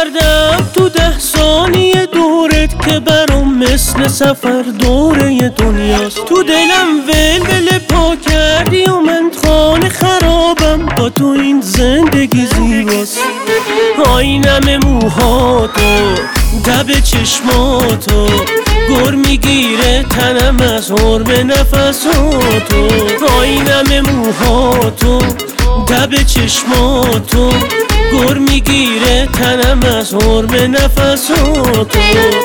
کردم تو 10 ثانیه دورت که برام مثل سفر دوره دنیاست. تو دلم ولول پا کردی و من خانه خرابم، با تو این زندگی زیباست. آینم موهاتو، دب چشماتو، گر میگیره تنم از حرم نفساتو. آینم موهاتو، دب چشماتو، گر میگیره تنم از حرم نفساتو.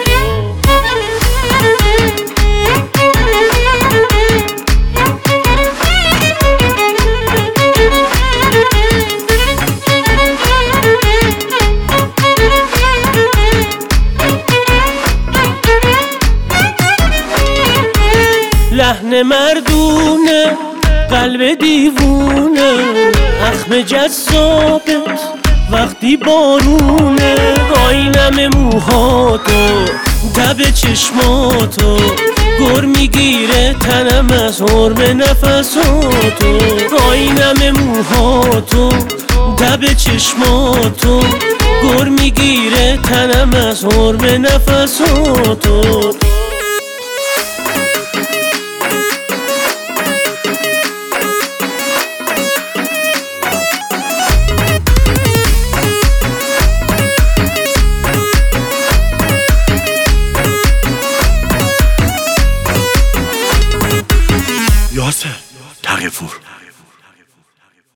لحن مردونه، قلب دیوونه، اخم جذابت وقتی بارونه. آینم موهاتو، دب چشماتو، گر میگیره تنم از حرم نفساتو. آینم موهاتو، دب چشماتو، گر میگیره تنم از حرم نفساتو.